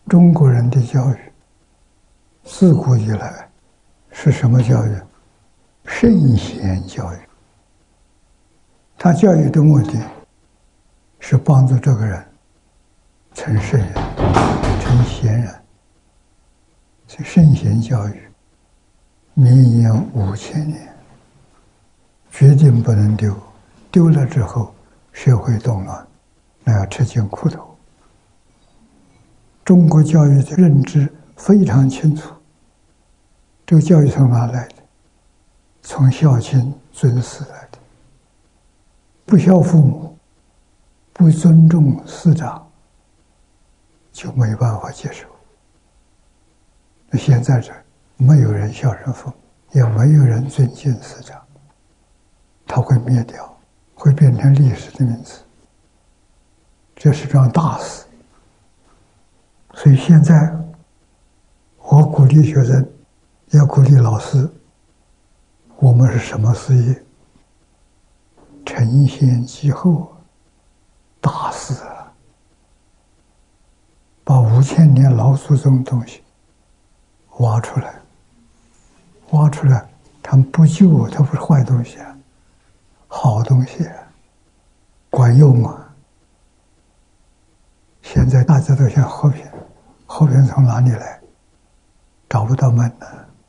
中国人的教育，自古以来是什么教育？圣贤教育。他教育的目的是帮助这个人成圣人、成贤人。所以圣贤教育绵延5000年，决定不能丢。丢了之后，社会动乱，那要吃尽苦头。中国教育的认知非常清楚，这个教育从哪来的？从孝亲尊师来的。不孝父母，不尊重师长，就没办法接受。那现在这没有人孝顺父母，也没有人尊敬师长，它会灭掉，会变成历史的名词。这是桩大事。所以现在我鼓励学生，也鼓励老师，我们是什么事业？承先继后，大事啊！把5000年老祖宗的东西挖出来，他们不旧，它不是坏东西啊，好东西啊，管用啊！现在大家都想和平，和平从哪里来？找不到门呢。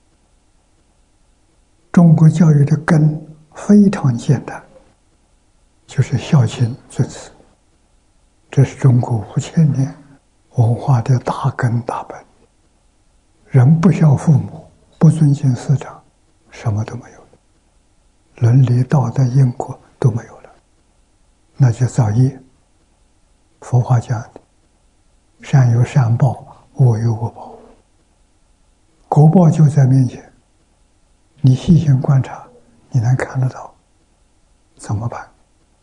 中国教育的根非常简单，就是孝亲尊师，这是中国5000年文化的大根大本。人不孝父母，不尊敬师长，什么都没有了，伦理道德因果都没有了，那就造业。佛话讲的，善有善报，恶有恶报，果报就在面前，你细心观察，你能看得到，怎么办？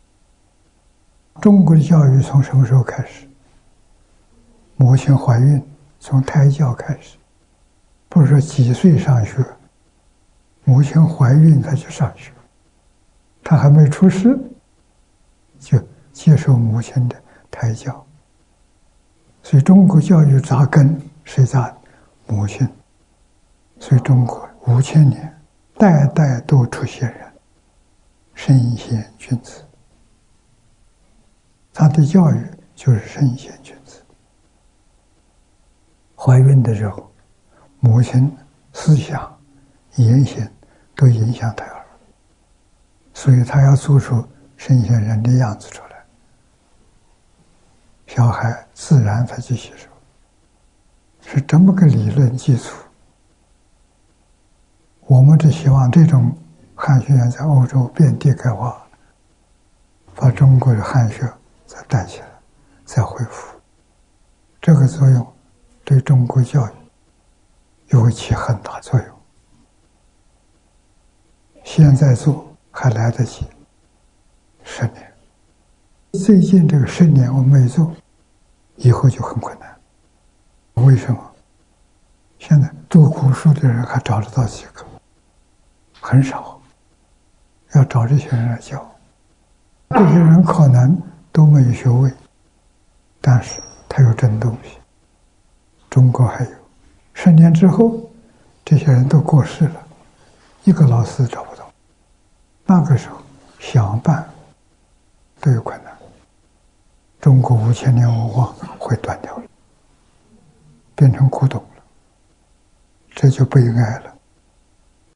中国的教育从什么时候开始？母亲怀孕，从胎教开始，不是说几岁上学，母亲怀孕她就上学，她还没出世，就接受母亲的胎教。所以中国教育扎根谁扎的？母亲。所以中国5000年代代都出现人，圣贤君子。他的教育就是圣贤君子。怀孕的时候，母亲思想、言行都影响胎儿，所以他要做出圣贤人的样子出来，小孩自然才去吸收，是这么个理论基础。我们只希望这种汉学院在欧洲遍地开花，把中国的汉学再带起来，再恢复。这个作用对中国教育又会起很大作用。现在做还来得及，10年。最近这个10年我没做，以后就很困难。为什么？现在读古书的人还找得到几个？很少，要找这些人来教。这些人可能都没有学位，但是他有真东西。中国还有10年之后，这些人都过世了，一个老师找不到。那个时候想办都有困难，中国5000年文化会断掉了，变成古董了，这就悲哀了。